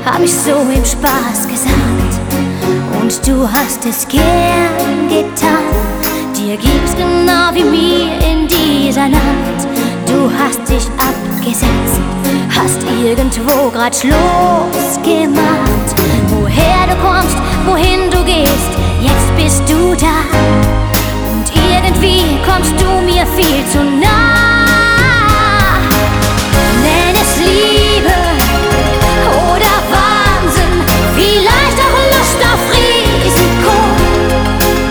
hab ich so im Spaß gesagt. Und du hast es gern getan. Dir ging's genau wie mir in dieser Nacht. Du hast dich abgesetzt, hast irgendwo grad Schluss gemacht. Woher du kommst, wohin du gehst, jetzt bist du da. Und irgendwie kommst du mir viel zu nah.